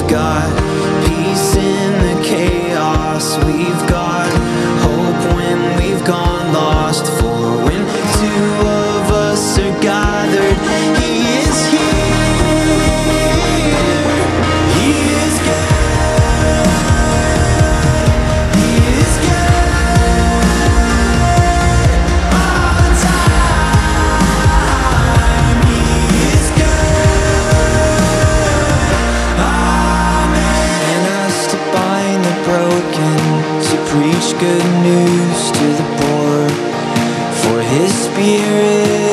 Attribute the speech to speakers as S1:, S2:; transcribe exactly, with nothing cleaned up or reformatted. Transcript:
S1: got peace in the chaos. We've got hope when we've gone lost. For when two of us are gathered, He is here. He is good. He is good all the time. He is good. Amen. And us to bind the broken, to preach good news to the poor. For His Spirit